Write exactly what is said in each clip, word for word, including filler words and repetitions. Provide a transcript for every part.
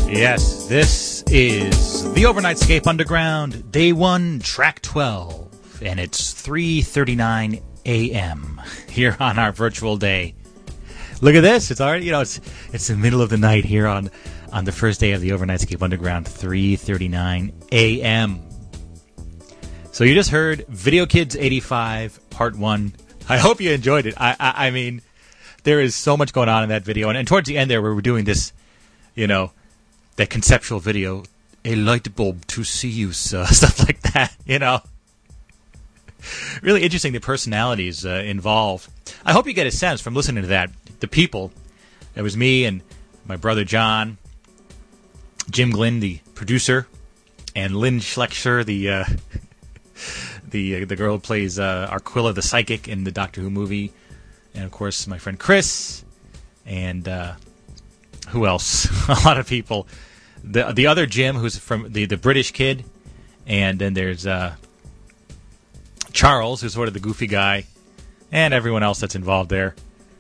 Yes, this is the Overnightscape Underground, Day one, Track twelve, and it's three thirty-nine a.m. here on our virtual day. Look at this, it's already, you know, it's it's the middle of the night here on, on the first day of the Overnightscape Underground, three thirty-nine a.m. So you just heard Video Kids eighty-five, Part one. I hope you enjoyed it. I, I, I mean, there is so much going on in that video, and, and towards the end there, we were doing this, you know, that conceptual video, a light bulb to see you, sir, stuff like that, you know. Really interesting, the personalities uh, involved. I hope you get a sense from listening to that, the people. It was me and my brother John, Jim Glynn, the producer, and Lynn Schlechter, the uh, the uh, the girl who plays uh, Arquilla the Psychic in the Doctor Who movie, and of course my friend Chris, and uh, who else? A lot of people. The the other Jim, who's from the, the British kid, and then there's uh, Charles, who's sort of the goofy guy, and everyone else that's involved there.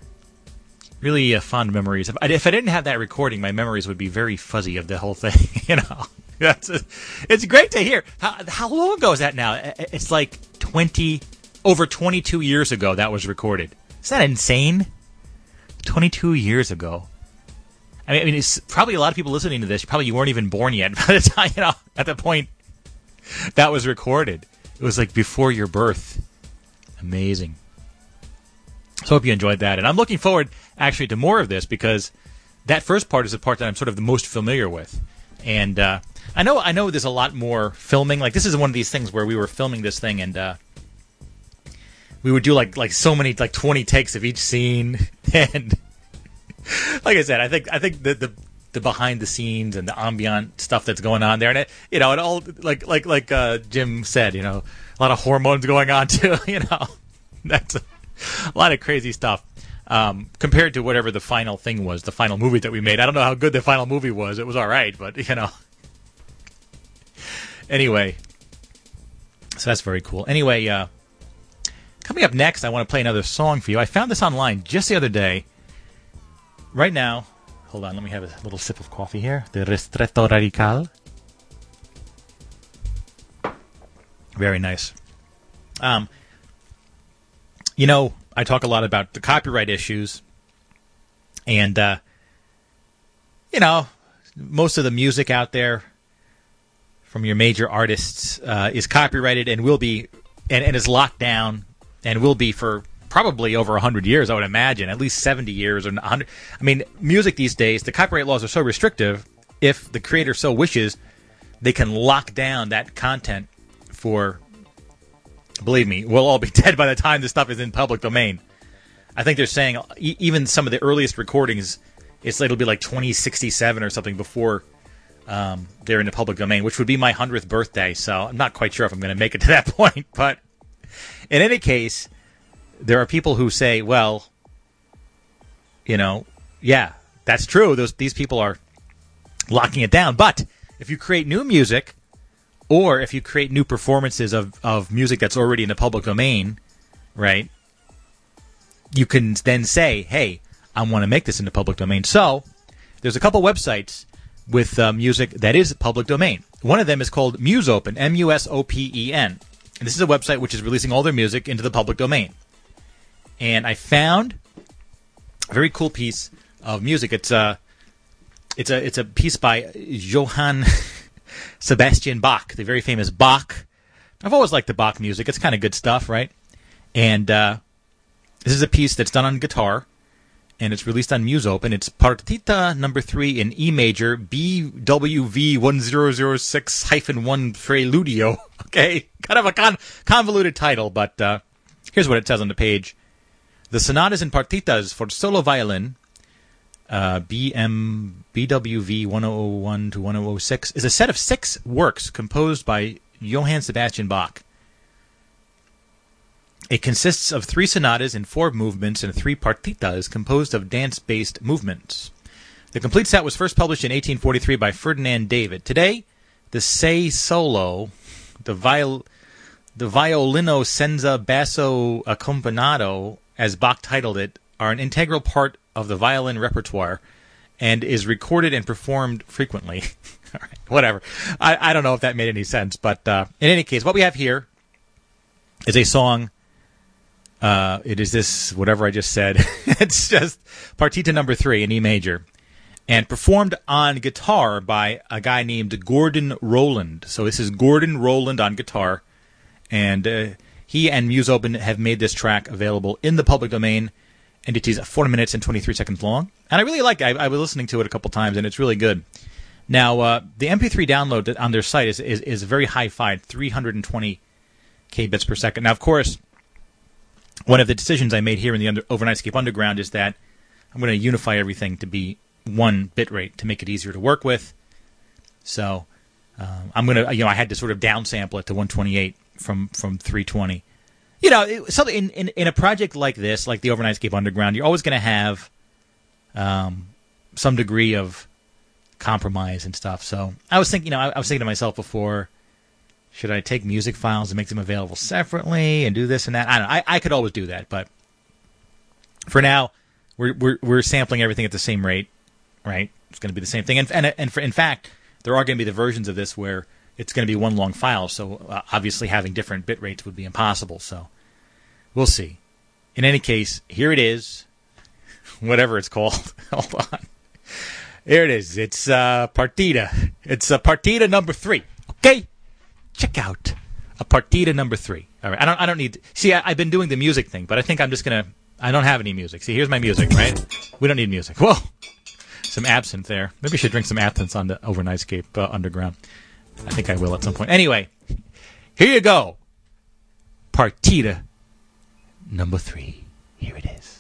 Really uh, fond memories. If I, if I didn't have that recording, my memories would be very fuzzy of the whole thing. You know, That's a, it's great to hear. How, how long ago is that now? It's like twenty, over twenty-two years ago that was recorded. Is that insane? twenty-two years ago. I mean, I mean, it's probably a lot of people listening to this. Probably you weren't even born yet by the time, you know, at the point that was recorded. It was like before your birth. Amazing. So I hope you enjoyed that. And I'm looking forward, actually, to more of this because that first part is the part that I'm sort of the most familiar with. And uh, I know I know there's a lot more filming. Like, this is one of these things where we were filming this thing and uh, we would do like like so many, like twenty takes of each scene. And like I said, I think I think the, the the behind the scenes and the ambient stuff that's going on there, and it, you know, it all like like like uh, Jim said, you know, a lot of hormones going on too. You know, that's a, a lot of crazy stuff um, compared to whatever the final thing was, the final movie that we made. I don't know how good the final movie was. It was all right, but you know. Anyway, so that's very cool. Anyway, uh, coming up next, I want to play another song for you. I found this online just the other day. Right now, hold on, let me have a little sip of coffee here. The Ristretto Radical. Very nice. Um, you know, I talk a lot about the copyright issues. And, uh, you know, most of the music out there from your major artists uh, is copyrighted and will be, and, and is locked down and will be for probably over one hundred years, I would imagine, at least seventy years or one hundred. I mean, music these days, the copyright laws are so restrictive, if the creator so wishes, they can lock down that content for, believe me, we'll all be dead by the time this stuff is in public domain. I think they're saying e- even some of the earliest recordings, it's it'll be like twenty sixty-seven or something before um, they're in the public domain, which would be my hundredth birthday, so I'm not quite sure if I'm going to make it to that point. But in any case, there are people who say, well, you know, yeah, that's true. Those these people are locking it down. But if you create new music, or if you create new performances of, of music that's already in the public domain, right, you can then say, hey, I want to make this in the public domain. So there's a couple websites with uh, music that is public domain. One of them is called MuseOpen, M U S O P E N. And this is a website which is releasing all their music into the public domain. And I found a very cool piece of music. It's a, it's a, it's a piece by Johann Sebastian Bach, the very famous Bach. I've always liked the Bach music. It's kind of good stuff, right? And uh, this is a piece that's done on guitar, and it's released on MuseOpen. It's Partita number three in E major, B W V one zero zero six dash one Preludio. Okay, kind of a con- convoluted title, but uh, here's what it says on the page. The sonatas and partitas for solo violin, uh, B M B W V one thousand one to one thousand six, is a set of six works composed by Johann Sebastian Bach. It consists of three sonatas in four movements and three partitas composed of dance-based movements. The complete set was first published in eighteen forty-three by Ferdinand David. Today, the Sei Solo, the, viol- the Violino Senza Basso Accompagnato, as Bach titled it, are an integral part of the violin repertoire and is recorded and performed frequently. All right, whatever. I, I don't know if that made any sense, but uh, in any case, what we have here is a song. Uh, it is this, whatever I just said. It's just Partita number three in E major, and performed on guitar by a guy named Gordon Rowland. So this is Gordon Rowland on guitar, and uh, he and Muse Open have made this track available in the public domain, and it is four minutes and twenty-three seconds long. And I really like it. I, I was listening to it a couple times, and it's really good. Now, uh, the M P three download on their site is, is, is very hi-fi, three hundred twenty kilobits per second. Now, of course, one of the decisions I made here in the under, Overnightscape Underground is that I'm going to unify everything to be one bit rate to make it easier to work with. So um, I'm going to, you know, I had to sort of downsample it to one twenty-eight from, from three twenty. You know, it, something in, in, in a project like this, like the Overnightscape Underground, you're always going to have um, some degree of compromise and stuff. So I was thinking, you know, I, I was thinking to myself before, should I take music files and make them available separately and do this and that? I don't know. I, I could always do that, but for now, we're we're we're sampling everything at the same rate, right? It's going to be the same thing, and and and for, in fact, there are going to be the versions of this where it's going to be one long file. So uh, obviously, having different bit rates would be impossible. So we'll see. In any case, here it is, whatever it's called. Hold on. Here it is. It's uh, Partita. It's uh, Partita number three. Okay, check out a Partita number three. All right. I don't. I don't need. To, see, I, I've been doing the music thing, but I think I'm just gonna. I don't have any music. See, here's my music. Right. We don't need music. Whoa. Some absinthe there. Maybe I should drink some absinthe on the Overnightscape uh, Underground. I think I will at some point. Anyway, here you go. Partita number three. Here it is.